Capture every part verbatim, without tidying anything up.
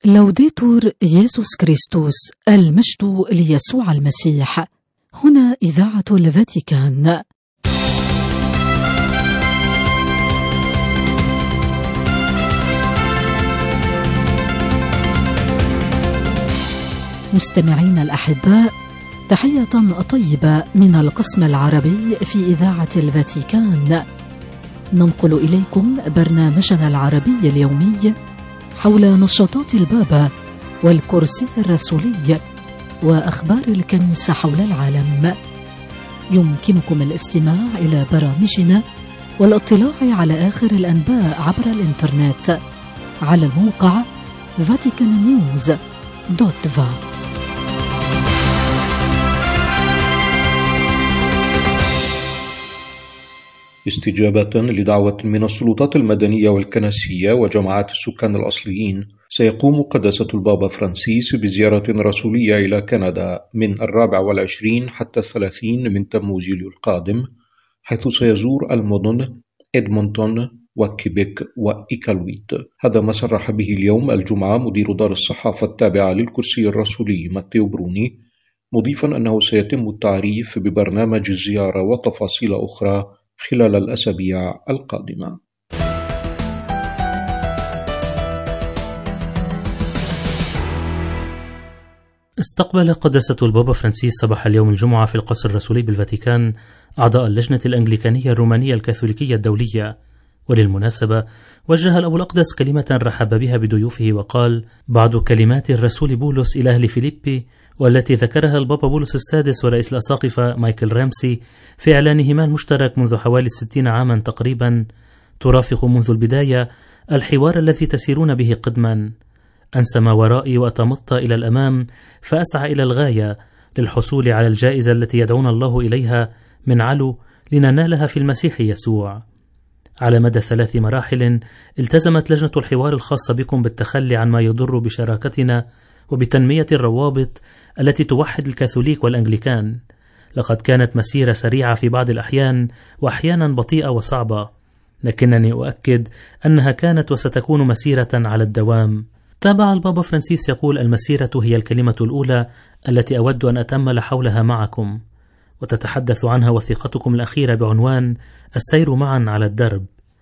لوديتور يسوع كريستوس، المجد ليسوع المسيح. هنا إذاعة الفاتيكان. مستمعين الأحباء، تحية طيبة من القسم العربي في إذاعة الفاتيكان. ننقل إليكم برنامجنا العربي اليومي حول نشاطات البابا والكرسي الرسولي وأخبار الكنيسة حول العالم. يمكنكم الاستماع إلى برامجنا والاطلاع على آخر الأنباء عبر الإنترنت على الموقع فاتيكان نيوز دوت فا. استجابة لدعوة من السلطات المدنية والكنسية وجماعات السكان الأصليين، سيقوم قداسة البابا فرانسيس بزيارة رسولية إلى كندا من الرابع والعشرين حتى الثلاثين من تموز يوليو القادم، حيث سيزور المدن إدمونتون وكيبيك وإيكالويت. هذا ما صرح به اليوم الجمعة مدير دار الصحافة التابعة للكرسي الرسولي ماتيو بروني، مضيفا أنه سيتم التعريف ببرنامج الزيارة وتفاصيل أخرى خلال الأسابيع القادمة. استقبل قداسة البابا فرانسيس صباح اليوم الجمعة في القصر الرسولي بالفاتيكان أعضاء اللجنة الأنجليكانية الرومانية الكاثوليكية الدولية، وللمناسبة وجه الأب الأقدس كلمة رحب بها بضيوفه وقال: بعض كلمات الرسول بولس إلى أهل فيليبي والتي ذكرها البابا بولس السادس ورئيس الأساقفة مايكل رامسي في إعلانهما المشترك منذ حوالي ستين عاما تقريبا ترافق منذ البداية الحوار الذي تسيرون به قدما. أنسى ما ورائي وأتمطى إلى الأمام فأسعى إلى الغاية للحصول على الجائزة التي يدعون الله إليها من علو لننالها في المسيح يسوع. على مدى ثلاث مراحل التزمت لجنة الحوار الخاصة بكم بالتخلي عن ما يضر بشراكتنا وبتنمية الروابط التي توحد الكاثوليك والأنجليكان. لقد كانت مسيرة سريعة في بعض الأحيان وأحيانا بطيئة وصعبة، لكنني أؤكد أنها كانت وستكون مسيرة على الدوام. تابع البابا فرانسيس يقول: المسيرة هي الكلمة الأولى التي أود أن أتأمل حولها معكم، وتتحدث عنها وثيقتكم الأخيرة بعنوان السير معا على الدرب.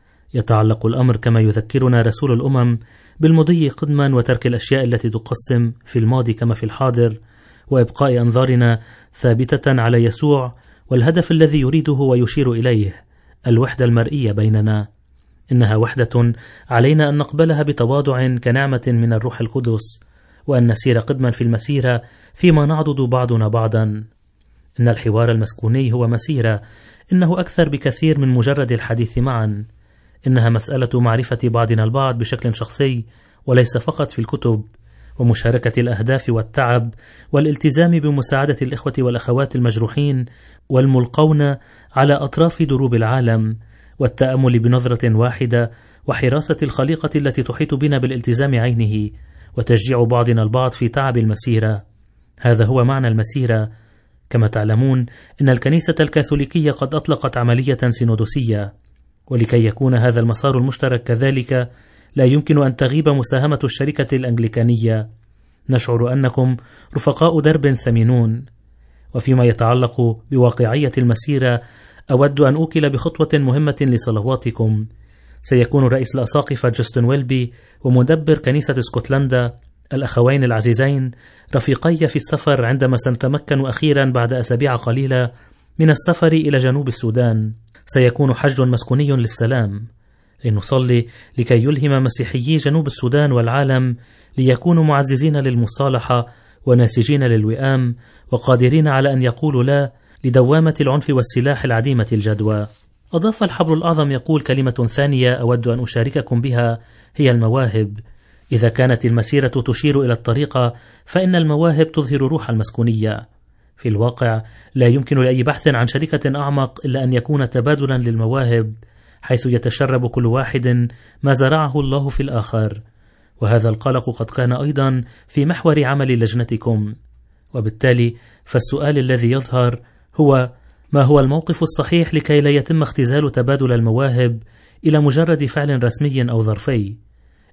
يتعلق الأمر كما يذكرنا رسول الأمم بالمضي قدما وترك الأشياء التي تقسم في الماضي كما في الحاضر، وإبقاء أنظارنا ثابتة على يسوع والهدف الذي يريده ويشير إليه، الوحدة المرئية بيننا. إنها وحدة علينا أن نقبلها بتواضع كنعمة من الروح القدس، وأن نسير قدما في المسيرة فيما نعضد بعضنا بعضا. إن الحوار المسكوني هو مسيرة، إنه أكثر بكثير من مجرد الحديث معا. إنها مسألة معرفة بعضنا البعض بشكل شخصي وليس فقط في الكتب، ومشاركة الأهداف والتعب والالتزام بمساعدة الإخوة والأخوات المجروحين والملقون على أطراف دروب العالم، والتأمل بنظرة واحدة وحراسة الخليقة التي تحيط بنا بالالتزام عينه، وتشجيع بعضنا البعض في تعب المسيرة. هذا هو معنى المسيرة. كما تعلمون إن الكنيسة الكاثوليكية قد أطلقت عملية سينودوسية، ولكي يكون هذا المسار المشترك كذلك لا يمكن أن تغيب مساهمة الشركة الأنجليكانية. نشعر أنكم رفقاء درب ثمينون. وفيما يتعلق بواقعية المسيرة، أود أن أوكل بخطوة مهمة لصلواتكم. سيكون رئيس الأساقفة جاستن ويلبي ومدبر كنيسة اسكتلندا الأخوين العزيزين رفيقي في السفر عندما سنتمكن أخيرا بعد أسابيع قليلة من السفر إلى جنوب السودان. سيكون حج مسكوني للسلام، لنصلي لكي يلهم مسيحيي جنوب السودان والعالم ليكونوا معززين للمصالحة وناسجين للوئام وقادرين على أن يقولوا لا لدوامة العنف والسلاح العديمة الجدوى. أضاف الحبر الأعظم يقول: كلمة ثانية أود أن أشارككم بها هي المواهب. إذا كانت المسيرة تشير إلى الطريقة، فإن المواهب تظهر روح المسكونية. في الواقع لا يمكن لأي بحث عن شركة أعمق إلا أن يكون تبادلا للمواهب، حيث يتشرب كل واحد ما زرعه الله في الآخر. وهذا القلق قد كان أيضا في محور عمل لجنتكم. وبالتالي فالسؤال الذي يظهر هو: ما هو الموقف الصحيح لكي لا يتم اختزال تبادل المواهب إلى مجرد فعل رسمي أو ظرفي؟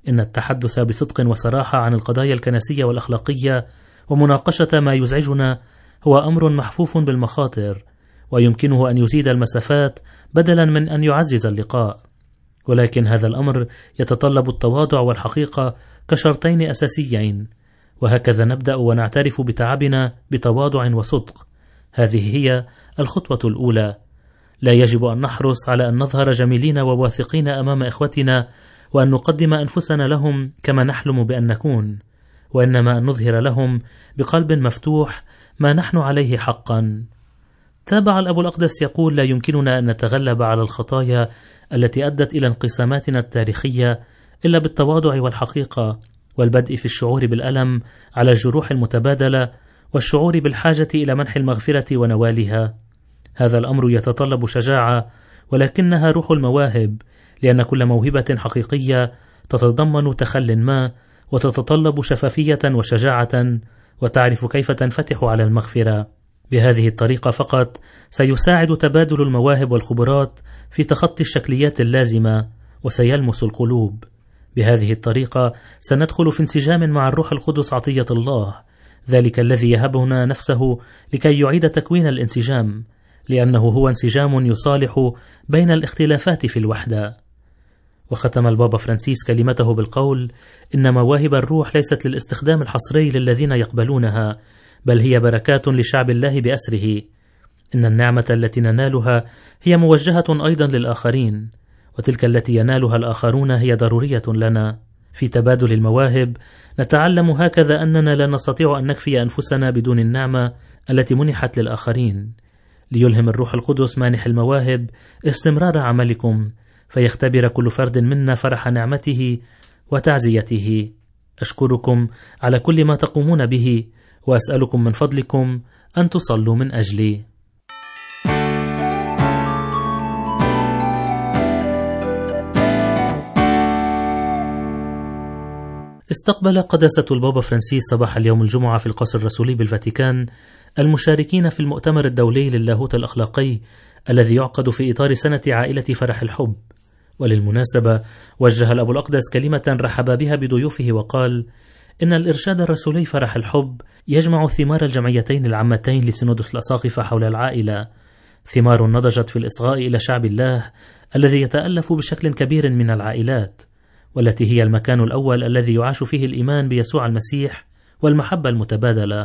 إن التحدث بصدق وصراحة عن القضايا الكنسية والأخلاقية ومناقشة ما يزعجنا هو أمر محفوف بالمخاطر، ويمكنه أن يزيد المسافات بدلا من أن يعزز اللقاء، ولكن هذا الأمر يتطلب التواضع والحقيقة كشرطين أساسيين، وهكذا نبدأ ونعترف بتعبنا بتواضع وصدق. هذه هي الخطوة الأولى. لا يجب أن نحرص على أن نظهر جميلين وواثقين أمام إخوتنا وأن نقدم أنفسنا لهم كما نحلم بأن نكون، وإنما أن نظهر لهم بقلب مفتوح ما نحن عليه حقا. تابع الأب الأقدس يقول: لا يمكننا أن نتغلب على الخطايا التي أدت إلى انقساماتنا التاريخية إلا بالتواضع والحقيقة، والبدء في الشعور بالألم على الجروح المتبادلة، والشعور بالحاجة إلى منح المغفرة ونوالها. هذا الأمر يتطلب شجاعة، ولكنها روح المواهب، لأن كل موهبة حقيقية تتضمن تخل ما، وتتطلب شفافية وشجاعة، وتعرف كيف تنفتح على المغفرة. بهذه الطريقة فقط سيساعد تبادل المواهب والخبرات في تخطي الشكليات اللازمة، وسيلمس القلوب. بهذه الطريقة سندخل في انسجام مع الروح القدس عطية الله، ذلك الذي يهبنا نفسه لكي يعيد تكوين الانسجام، لأنه هو انسجام يصالح بين الاختلافات في الوحدة. وختم البابا فرانسيس كلمته بالقول: إن مواهب الروح ليست للاستخدام الحصري للذين يقبلونها، بل هي بركات لشعب الله بأسره. إن النعمة التي ننالها هي موجهة أيضا للآخرين، وتلك التي ينالها الآخرون هي ضرورية لنا. في تبادل المواهب نتعلم هكذا أننا لا نستطيع أن نكفي أنفسنا بدون النعمة التي منحت للآخرين، ليلهم الروح القدس مانح المواهب استمرار عملكم، فيختبر كل فرد منا فرح نعمته وتعزيته. أشكركم على كل ما تقومون به، وأسألكم من فضلكم أن تصلوا من أجلي. استقبل قداسة البابا فرانسيس صباح اليوم الجمعة في القصر الرسولي بالفاتيكان المشاركين في المؤتمر الدولي للاهوت الأخلاقي الذي يعقد في إطار سنة عائلة فرح الحب. وللمناسبة وجه الأب الأقدس كلمة رحب بها بضيوفه وقال: إن الإرشاد الرسولي فرح الحب يجمع ثمار الجمعيتين العامتين لسينودوس الأساقفة حول العائلة، ثمار نضجت في الإصغاء إلى شعب الله الذي يتألف بشكل كبير من العائلات، والتي هي المكان الأول الذي يعاش فيه الإيمان بيسوع المسيح والمحبة المتبادلة.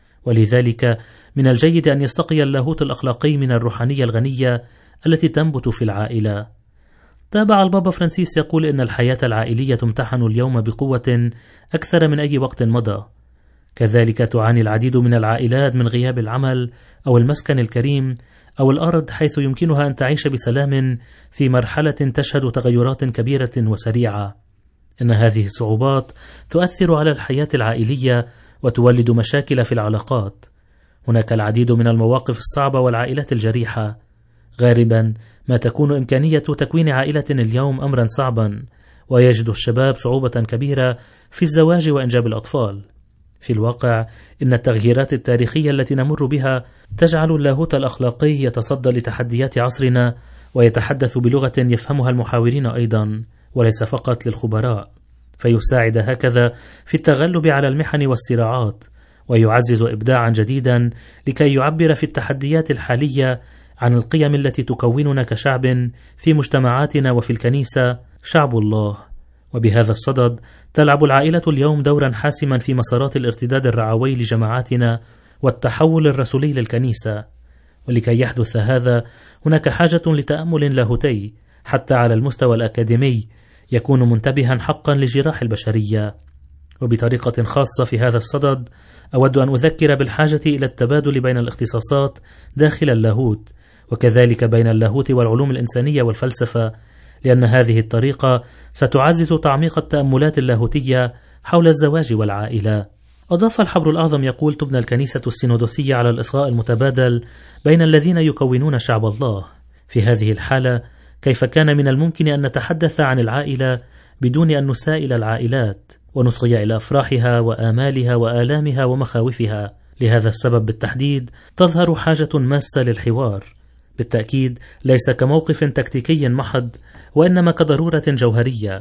ولذلك من الجيد أن يستقي اللاهوت الأخلاقي من الروحانية الغنية التي تنبت في العائلة. تابع البابا فرانسيس يقول إن الحياة العائلية تمتحن اليوم بقوة أكثر من أي وقت مضى. كذلك تعاني العديد من العائلات من غياب العمل أو المسكن الكريم أو الأرض حيث يمكنها أن تعيش بسلام في مرحلة تشهد تغيرات كبيرة وسريعة. إن هذه الصعوبات تؤثر على الحياة العائلية وتولد مشاكل في العلاقات. هناك العديد من المواقف الصعبة والعائلات الجريحة. غالبا ما تكون إمكانية تكوين عائلة اليوم أمرا صعبا، ويجد الشباب صعوبة كبيرة في الزواج وإنجاب الأطفال. في الواقع إن التغييرات التاريخية التي نمر بها تجعل اللاهوت الأخلاقي يتصدى لتحديات عصرنا ويتحدث بلغة يفهمها المحاورين أيضا وليس فقط للخبراء، فيساعد هكذا في التغلب على المحن والصراعات، ويعزز إبداعا جديدا لكي يعبر في التحديات الحالية عن القيم التي تكوننا كشعب في مجتمعاتنا وفي الكنيسة شعب الله. وبهذا الصدد تلعب العائلة اليوم دورا حاسما في مسارات الارتداد الرعوي لجماعاتنا والتحول الرسولي للكنيسة. ولكي يحدث هذا هناك حاجة لتأمل لاهوتي حتى على المستوى الأكاديمي يكون منتبها حقا لجراح البشرية. وبطريقة خاصة في هذا الصدد أود أن أذكر بالحاجة إلى التبادل بين الاختصاصات داخل اللاهوت، وكذلك بين اللاهوت والعلوم الإنسانية والفلسفة، لأن هذه الطريقة ستعزز تعميق التأملات اللاهوتية حول الزواج والعائلة. أضاف الحبر الأعظم يقول: تبنى الكنيسة السينودوسية على الإصغاء المتبادل بين الذين يكونون شعب الله. في هذه الحالة كيف كان من الممكن أن نتحدث عن العائلة بدون أن نسائل العائلات ونصغي إلى أفراحها وآمالها وآلامها ومخاوفها؟ لهذا السبب بالتحديد تظهر حاجة ماسة للحوار، بالتأكيد ليس كموقف تكتيكي محض، وإنما كضرورة جوهرية،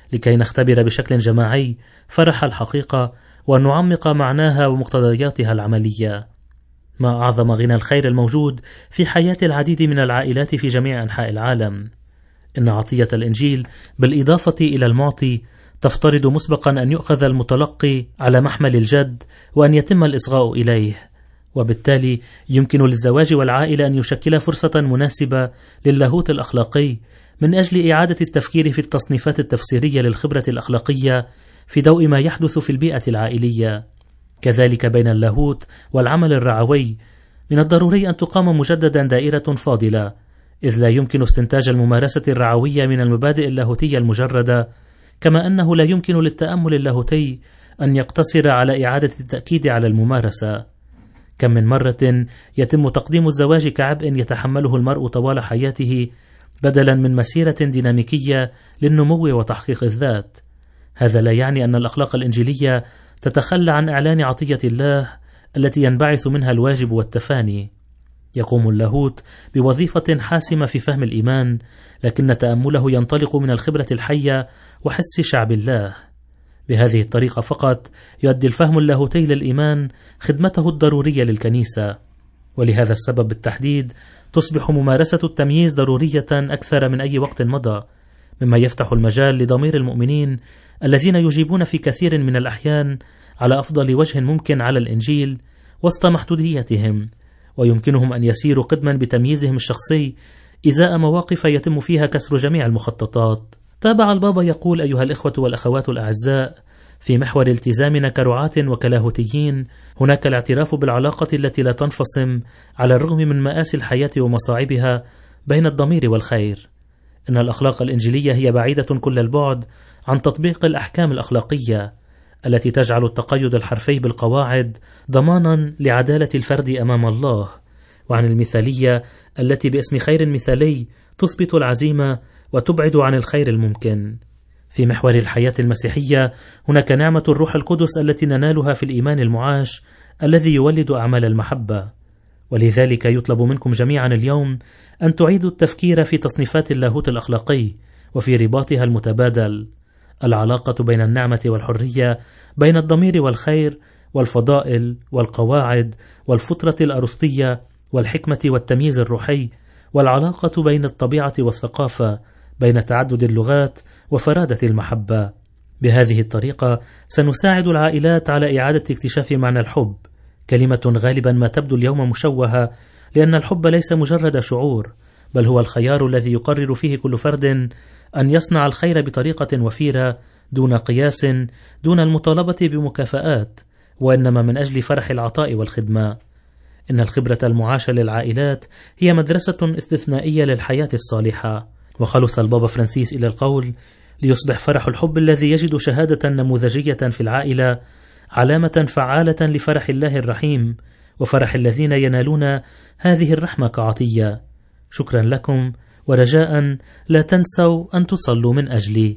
لكي نختبر بشكل جماعي فرح الحقيقة ونعمق معناها ومقتضياتها العملية. ما أعظم غنى الخير الموجود في حياة العديد من العائلات في جميع أنحاء العالم. إن عطية الإنجيل بالإضافة إلى المعطي تفترض مسبقا أن يؤخذ المتلقي على محمل الجد وأن يتم الإصغاء إليه، وبالتالي يمكن للزواج والعائلة أن يشكل فرصة مناسبة للاهوت الأخلاقي من أجل إعادة التفكير في التصنيفات التفسيرية للخبرة الأخلاقية في ضوء ما يحدث في البيئة العائلية. كذلك بين اللاهوت والعمل الرعوي من الضروري أن تقام مجددا دائرة فاضلة، إذ لا يمكن استنتاج الممارسة الرعوية من المبادئ اللاهوتية المجردة، كما أنه لا يمكن للتأمل اللاهوتي أن يقتصر على إعادة التأكيد على الممارسة. كم من مرة يتم تقديم الزواج كعبء يتحمله المرء طوال حياته بدلا من مسيرة ديناميكية للنمو وتحقيق الذات. هذا لا يعني أن الأخلاق الإنجيلية تتخلى عن إعلان عطية الله التي ينبعث منها الواجب والتفاني. يقوم اللاهوت بوظيفة حاسمة في فهم الإيمان، لكن تأمله ينطلق من الخبرة الحية وحس شعب الله. بهذه الطريقة فقط يؤدي الفهم اللاهوتي للإيمان خدمته الضرورية للكنيسة، ولهذا السبب بالتحديد تصبح ممارسة التمييز ضرورية أكثر من أي وقت مضى، مما يفتح المجال لضمير المؤمنين الذين يجيبون في كثير من الأحيان على أفضل وجه ممكن على الإنجيل وسط محدوديتهم، ويمكنهم أن يسيروا قدما بتمييزهم الشخصي إزاء مواقف يتم فيها كسر جميع المخططات. تابع البابا يقول: أيها الإخوة والأخوات الأعزاء، في محور التزامنا كرعاة وكلاهوتيين هناك الاعتراف بالعلاقة التي لا تنفصم على الرغم من مآسي الحياة ومصاعبها بين الضمير والخير. إن الأخلاق الإنجيلية هي بعيدة كل البعد عن تطبيق الأحكام الأخلاقية التي تجعل التقيد الحرفي بالقواعد ضمانا لعدالة الفرد أمام الله، وعن المثالية التي باسم خير مثالي تثبت العزيمة وتبعد عن الخير الممكن. في محور الحياة المسيحية هناك نعمة الروح القدس التي ننالها في الإيمان المعاش الذي يولد أعمال المحبة، ولذلك يطلب منكم جميعا اليوم أن تعيدوا التفكير في تصنيفات اللاهوت الأخلاقي وفي رباطها المتبادل، العلاقة بين النعمة والحرية، بين الضمير والخير والفضائل والقواعد والفطرة الأرسطية والحكمة والتمييز الروحي، والعلاقة بين الطبيعة والثقافة، بين تعدد اللغات وفرادة المحبة. بهذه الطريقة سنساعد العائلات على إعادة اكتشاف معنى الحب، كلمة غالبا ما تبدو اليوم مشوهة، لأن الحب ليس مجرد شعور، بل هو الخيار الذي يقرر فيه كل فرد أن يصنع الخير بطريقة وفيرة دون قياس، دون المطالبة بمكافآت، وإنما من أجل فرح العطاء والخدمة. إن الخبرة المعاشة للعائلات هي مدرسة استثنائية للحياة الصالحة. وخلص البابا فرانسيس إلى القول: ليصبح فرح الحب الذي يجد شهادة نموذجية في العائلة علامة فعالة لفرح الله الرحيم وفرح الذين ينالون هذه الرحمة كعطية. شكرا لكم، ورجاء لا تنسوا أن تصلوا من أجلي.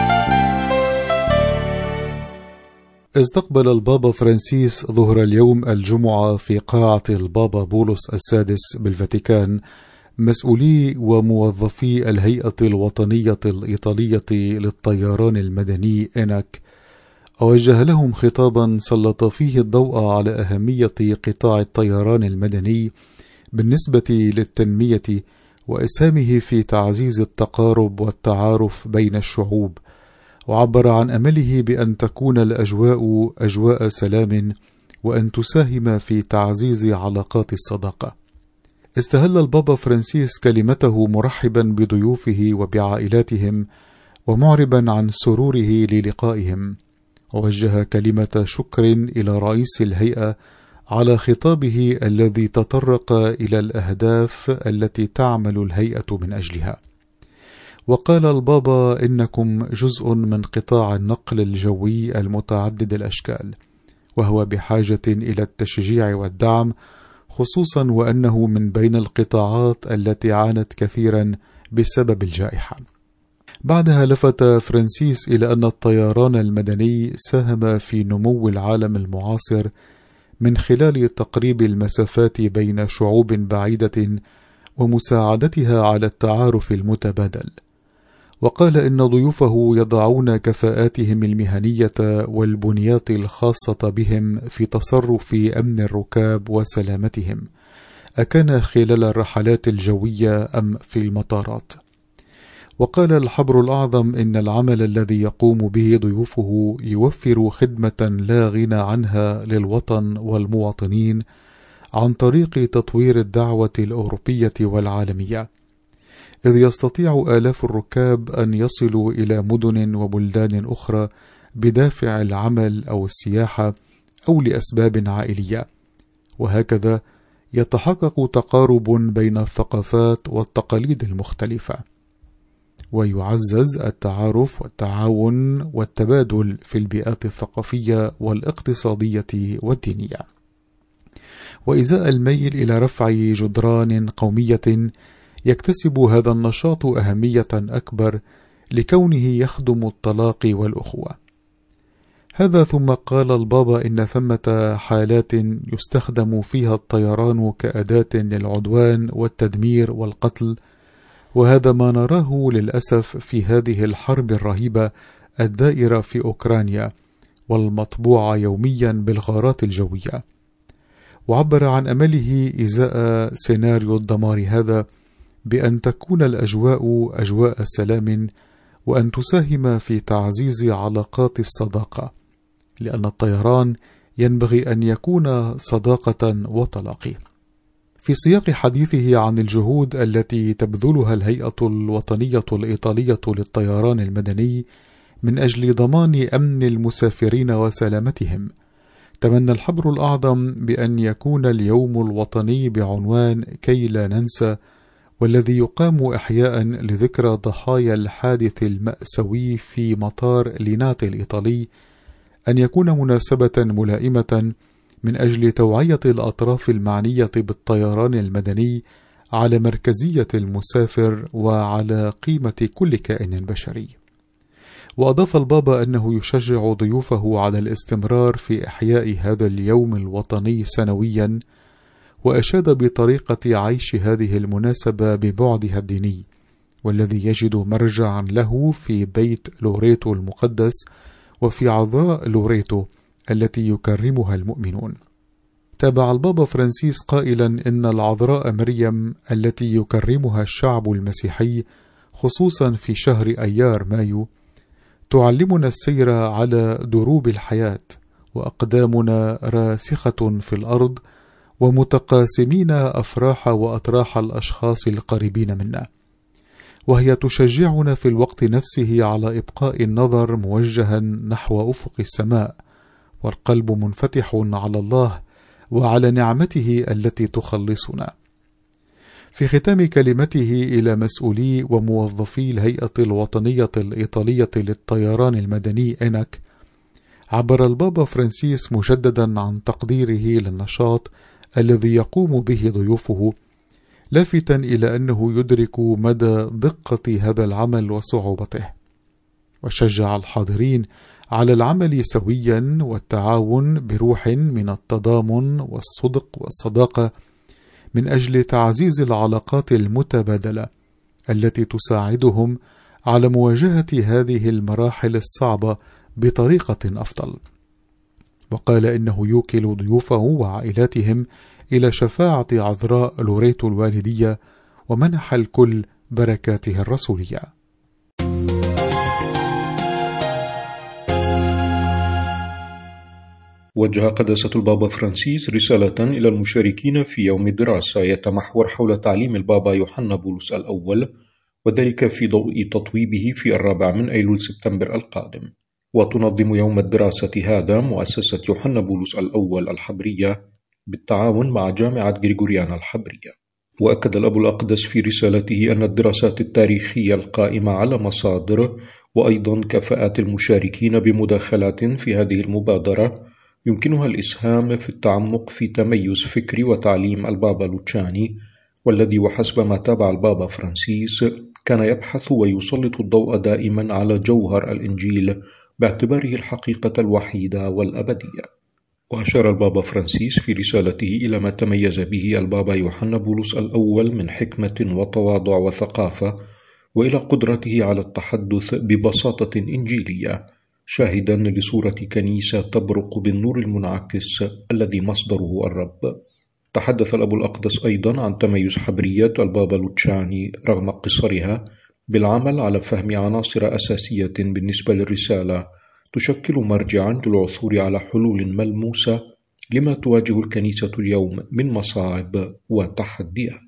استقبل البابا فرانسيس ظهر اليوم الجمعة في قاعة البابا بولس السادس بالفاتيكان مسؤولي وموظفي الهيئة الوطنية الإيطالية للطيران المدني إناك، ووجه لهم خطابا سلط فيه الضوء على أهمية قطاع الطيران المدني بالنسبة للتنمية وإسهامه في تعزيز التقارب والتعارف بين الشعوب، وعبر عن أمله بأن تكون الأجواء أجواء سلام وأن تساهم في تعزيز علاقات الصداقة. استهل البابا فرانسيس كلمته مرحبا بضيوفه وبعائلاتهم ومعربا عن سروره للقائهم، ووجه كلمة شكر إلى رئيس الهيئة على خطابه الذي تطرق إلى الأهداف التي تعمل الهيئة من أجلها. وقال البابا: إنكم جزء من قطاع النقل الجوي المتعدد الأشكال، وهو بحاجة إلى التشجيع والدعم، خصوصا وأنه من بين القطاعات التي عانت كثيرا بسبب الجائحة. بعدها لفت فرانسيس إلى أن الطيران المدني ساهم في نمو العالم المعاصر من خلال تقريب المسافات بين شعوب بعيدة ومساعدتها على التعارف المتبادل. وقال إن ضيوفه يضعون كفاءاتهم المهنية والبنيات الخاصة بهم في تصرف أمن الركاب وسلامتهم، أكان خلال الرحلات الجوية أم في المطارات. وقال الحبر الأعظم إن العمل الذي يقوم به ضيوفه يوفر خدمة لا غنى عنها للوطن والمواطنين عن طريق تطوير الدعوة الأوروبية والعالمية، إذ يستطيع آلاف الركاب أن يصلوا إلى مدن وبلدان أخرى بدافع العمل أو السياحة أو لأسباب عائلية، وهكذا يتحقق تقارب بين الثقافات والتقاليد المختلفة، ويعزز التعارف والتعاون والتبادل في البيئات الثقافية والاقتصادية والدينية. وإزاء الميل إلى رفع جدران قومية، يكتسب هذا النشاط أهمية أكبر لكونه يخدم التلاقي والأخوة. هذا ثم قال البابا إن ثمة حالات يستخدم فيها الطيران كأداة للعدوان والتدمير والقتل، وهذا ما نراه للأسف في هذه الحرب الرهيبة الدائرة في أوكرانيا والمطبوعة يوميا بالغارات الجوية. وعبر عن أمله إزاء سيناريو الدمار هذا بأن تكون الأجواء أجواء سلام، وأن تساهم في تعزيز علاقات الصداقة، لأن الطيران ينبغي أن يكون صداقة وتلاقي. في سياق حديثه عن الجهود التي تبذلها الهيئة الوطنية الإيطالية للطيران المدني من أجل ضمان أمن المسافرين وسلامتهم، تمنى الحبر الأعظم بأن يكون اليوم الوطني بعنوان كي لا ننسى، والذي يقام إحياء لذكرى ضحايا الحادث المأساوي في مطار ليناتي الإيطالي، أن يكون مناسبة ملائمة من أجل توعية الأطراف المعنية بالطيران المدني على مركزية المسافر وعلى قيمة كل كائن بشري. وأضاف البابا أنه يشجع ضيوفه على الاستمرار في إحياء هذا اليوم الوطني سنويا، وأشاد بطريقة عيش هذه المناسبة ببعدها الديني، والذي يجد مرجعا له في بيت لوريتو المقدس وفي عذراء لوريتو التي يكرمها المؤمنون. تابع البابا فرانسيس قائلا إن العذراء مريم التي يكرمها الشعب المسيحي خصوصا في شهر أيار مايو تعلمنا السير على دروب الحياة، وأقدامنا راسخة في الأرض، ومتقاسمين أفراح وأطراح الأشخاص القريبين منا، وهي تشجعنا في الوقت نفسه على إبقاء النظر موجها نحو أفق السماء، والقلب منفتح على الله وعلى نعمته التي تخلصنا. في ختام كلمته إلى مسؤولي وموظفي الهيئة الوطنية الإيطالية للطيران المدني إنك، عبر البابا فرانسيس مجددا عن تقديره للنشاط الذي يقوم به ضيوفه، لافتا إلى أنه يدرك مدى دقة هذا العمل وصعوبته، وشجع الحاضرين على العمل سويا والتعاون بروح من التضامن والصدق والصداقة من أجل تعزيز العلاقات المتبادلة التي تساعدهم على مواجهة هذه المراحل الصعبة بطريقة أفضل. وقال إنه يوكل ضيوفه وعائلاتهم إلى شفاعة عذراء لوريتو الوالدية، ومنح الكل بركاته الرسولية. وجه قداسة البابا فرانسيس رسالة إلى المشاركين في يوم الدراسة يتمحور حول تعليم البابا يوحنا بولس الأول، وذلك في ضوء تطويبه في الرابع من أيلول سبتمبر القادم. وتنظم يوم الدراسة هذا مؤسسة يوحنا بولس الأول الحبرية بالتعاون مع جامعة غريغوريانا الحبرية. وأكد الأب الأقدس في رسالته أن الدراسات التاريخية القائمة على مصادر وأيضا كفاءات المشاركين بمداخلات في هذه المبادرة يمكنها الإسهام في التعمق في تميز فكري وتعليم البابا لوتشاني، والذي وحسب ما تابع البابا فرانسيس كان يبحث ويسلط الضوء دائما على جوهر الإنجيل باعتباره الحقيقة الوحيدة والأبدية. وأشار البابا فرانسيس في رسالته إلى ما تميز به البابا يوحنا بولس الأول من حكمة وتواضع وثقافة، وإلى قدرته على التحدث ببساطة إنجيلية، شاهدا لصورة كنيسة تبرق بالنور المنعكس الذي مصدره الرب. تحدث الأب الأقدس أيضا عن تميز حبرية البابا لوتشاني رغم قصرها بالعمل على فهم عناصر أساسية بالنسبة للرسالة تشكل مرجعا للعثور على حلول ملموسة لما تواجه الكنيسة اليوم من مصاعب وتحديات.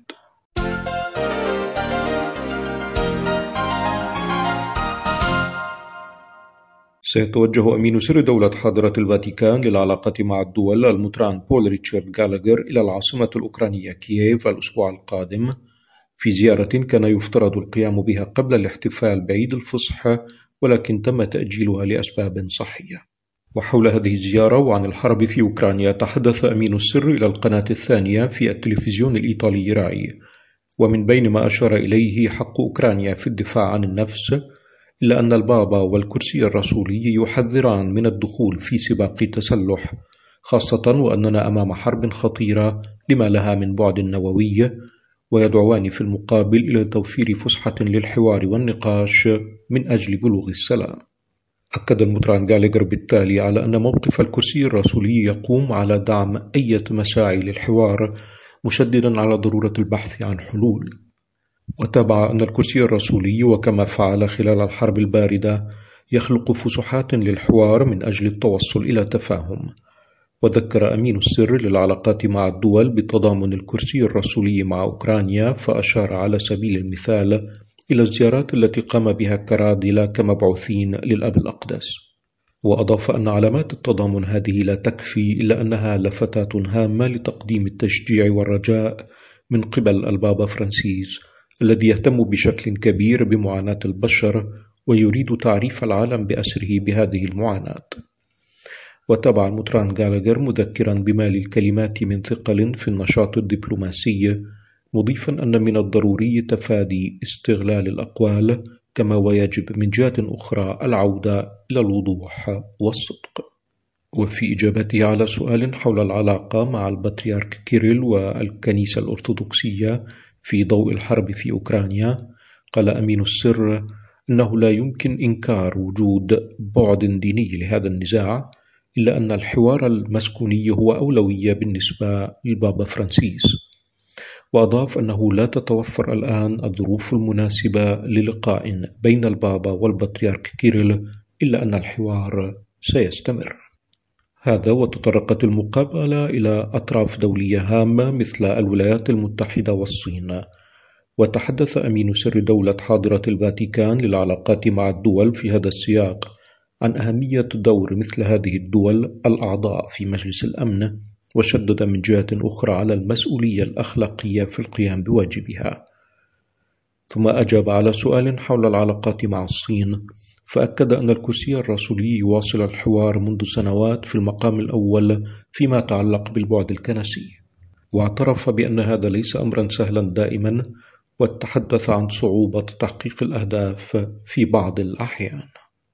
سيتوجه أمين سر دولة حاضرة الفاتيكان للعلاقة مع الدول المطران بول ريتشارد غالاغر إلى العاصمة الأوكرانية كييف الأسبوع القادم، في زيارة كان يفترض القيام بها قبل الاحتفال بعيد الفصح، ولكن تم تأجيلها لأسباب صحية. وحول هذه الزيارة وعن الحرب في أوكرانيا تحدث أمين السر إلى القناة الثانية في التلفزيون الإيطالي راي، ومن بين ما أشار إليه حق أوكرانيا في الدفاع عن النفس، إلا أن البابا والكرسي الرسولي يحذران من الدخول في سباق تسلح، خاصة وأننا أمام حرب خطيرة لما لها من بعد نووي، ويدعوان في المقابل إلى توفير فسحة للحوار والنقاش من أجل بلوغ السلام. أكد المطران غالاغر بالتالي على أن موقف الكرسي الرسولي يقوم على دعم أي مساعي للحوار، مشددا على ضرورة البحث عن حلول. وتابع أن الكرسي الرسولي وكما فعل خلال الحرب الباردة يخلق فسحات للحوار من أجل التوصل إلى تفاهم. وذكر أمين السر للعلاقات مع الدول بتضامن الكرسي الرسولي مع أوكرانيا، فأشار على سبيل المثال إلى الزيارات التي قام بها كرادلة كمبعوثين للأب الأقدس. وأضاف أن علامات التضامن هذه لا تكفي، إلا أنها لفتات هامة لتقديم التشجيع والرجاء من قبل البابا فرانسيس الذي يهتم بشكل كبير بمعاناة البشر ويريد تعريف العالم بأسره بهذه المعاناة. وتابع المطران غالاغر مذكرا بما للكلمات من ثقل في النشاط الدبلوماسي، مضيفا أن من الضروري تفادي استغلال الأقوال، كما ويجب من جهة أخرى العودة إلى الوضوح والصدق. وفي إجابته على سؤال حول العلاقة مع البطريرك كيريل والكنيسة الأرثوذكسية في ضوء الحرب في أوكرانيا، قال أمين السر إنه لا يمكن إنكار وجود بعد ديني لهذا النزاع، إلا أن الحوار المسكوني هو أولوية بالنسبة للبابا فرانسيس. وأضاف أنه لا تتوفر الآن الظروف المناسبة للقاء بين البابا والبطريرك كيريل، إلا أن الحوار سيستمر. هذا وتطرقت المقابلة إلى أطراف دولية هامة مثل الولايات المتحدة والصين. وتحدث أمين سر دولة حاضرة الفاتيكان للعلاقات مع الدول في هذا السياق عن أهمية دور مثل هذه الدول الأعضاء في مجلس الأمن، وشدد من جهة أخرى على المسؤولية الأخلاقية في القيام بواجبها. ثم أجاب على سؤال حول العلاقات مع الصين، فأكد أن الكرسي الرسولي يواصل الحوار منذ سنوات في المقام الأول فيما يتعلق بالبعد الكنسي، واعترف بأن هذا ليس أمرا سهلا دائما، وتحدث عن صعوبة تحقيق الأهداف في بعض الأحيان.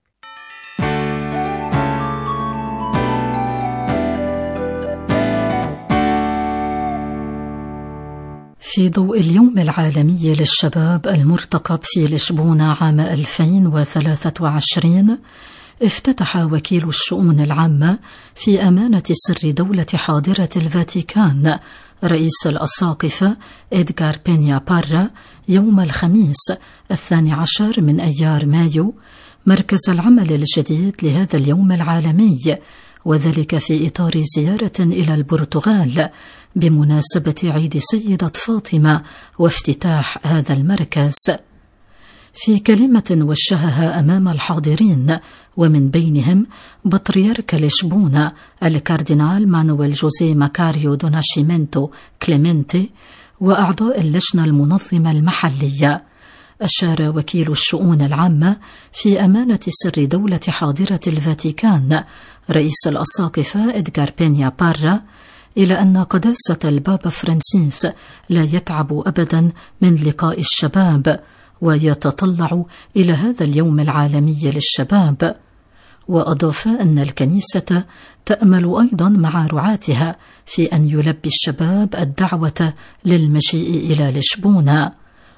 في ضوء اليوم العالمي للشباب المرتقب في لشبونة عام ألفين وثلاثة وعشرين، افتتح وكيل الشؤون العامة في أمانة سر دولة حاضرة الفاتيكان رئيس الأساقفة إدغار بينيا بارا يوم الخميس الثاني عشر من أيار مايو مركز العمل الجديد لهذا اليوم العالمي، وذلك في إطار زيارة إلى البرتغال بمناسبة عيد سيدة فاطمة وافتتاح هذا المركز. في كلمة وجهها أمام الحاضرين ومن بينهم بطريرك لشبونة الكاردينال مانويل جوزيه ماكاريو دو ناشيمنتو كليمنتي وأعضاء اللجنة المنظمة المحلية، أشار وكيل الشؤون العامة في أمانة سر دولة حاضرة الفاتيكان رئيس الأساقفة إدغار بينيا بارا إلى أن قداسة البابا فرانسيس لا يتعب أبدا من لقاء الشباب، ويتطلع إلى هذا اليوم العالمي للشباب. وأضاف أن الكنيسة تأمل أيضا مع رعاتها في أن يلبي الشباب الدعوة للمجيء إلى لشبونة.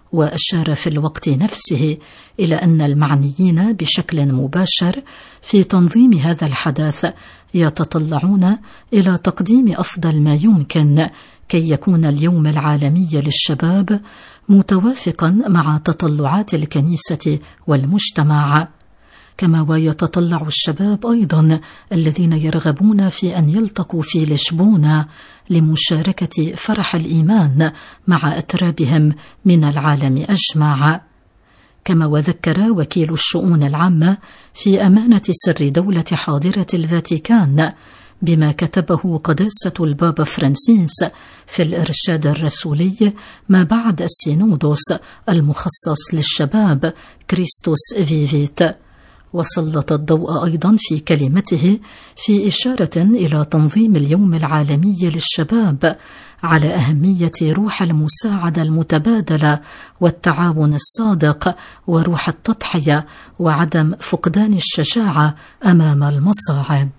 وأشار في الوقت نفسه إلى أن المعنيين بشكل مباشر في تنظيم هذا الحدث يتطلعون إلى تقديم أفضل ما يمكن كي يكون اليوم العالمي للشباب متوافقا مع تطلعات الكنيسة والمجتمع، كما ويتطلع الشباب أيضا الذين يرغبون في أن يلتقوا في لشبونة لمشاركة فرح الإيمان مع أترابهم من العالم أجمع. كما وذكر وكيل الشؤون العامة في أمانة سر دولة حاضرة الفاتيكان بما كتبه قداسة البابا فرانسيس في الإرشاد الرسولي ما بعد السينودوس المخصص للشباب كريستوس فيفيت، وسلط الضوء أيضا في كلمته في إشارة إلى تنظيم اليوم العالمي للشباب على أهمية روح المساعدة المتبادلة والتعاون الصادق وروح التضحية وعدم فقدان الشجاعة أمام المصاعب.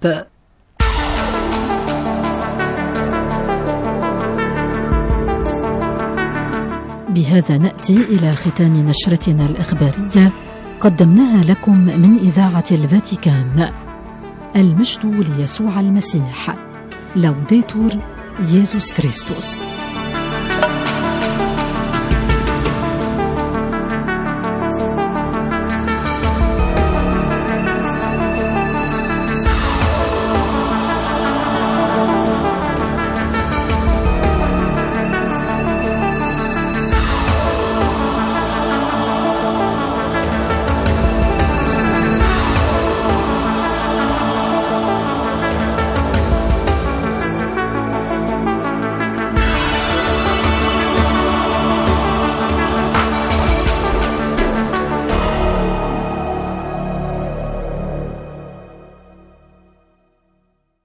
بهذا نأتي إلىختام نشرتنا الإخبارية قدمناها لكم من إذاعة الفاتيكان. المجد ليسوع المسيح. لوديتور يسوع كريستوس.